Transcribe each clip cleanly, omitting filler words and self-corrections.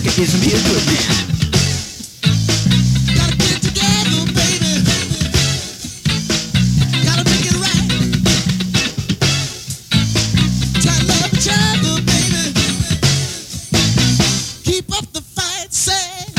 like it is to be a good man. Gotta get together, baby. Gotta make it right. Try to love each other, baby. Keep up the fight, say.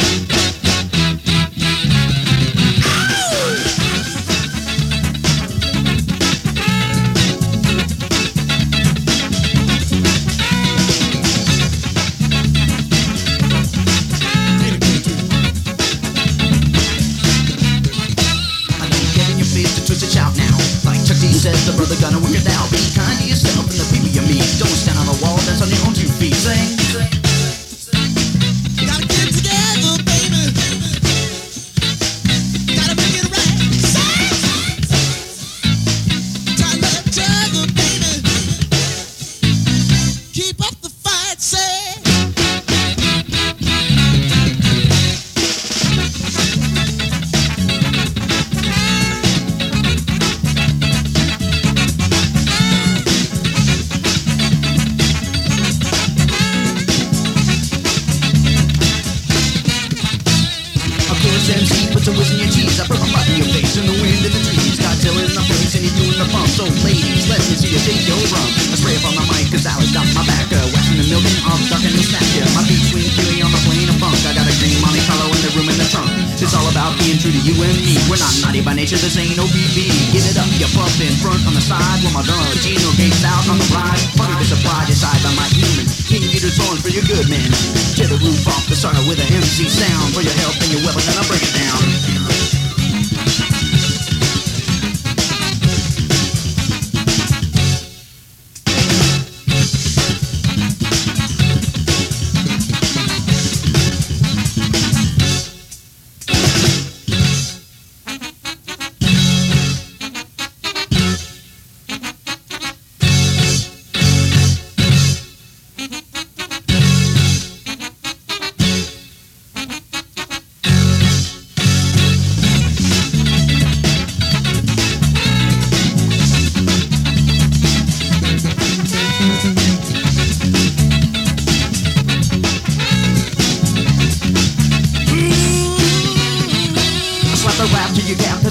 Says the brother gonna work it out. Be kind to yourself and the people you meet. Don't stand on the wall, dance on your own 2 feet. Sing. Gotta get together, baby. Gotta make it right. Sing. Try to love each other, baby. Keep up the fight, say. MC, put some whiz in your cheese. I put my butt in your face in the wind in the trees. Got till in the face and you're doing the bump. So ladies, let me see you shake your rump. I spray up on the mic cause Alex got my back. Waxing and milking, I'm ducking and snap ya. My feet swing freely on the plane of funk. I got a green Monte Carlo in the room in the trunk. It's all about being true to you and me. We're not naughty by nature, this ain't OBB. Get it up, you pump in front on the side. When my drum Gino gates out on the ride. Funny to supply, decide by my human. King Peter's horns for your good man. Tear the roof off the start with an MC sound. For your help and your weapons and I'll break it down. Rap till you gap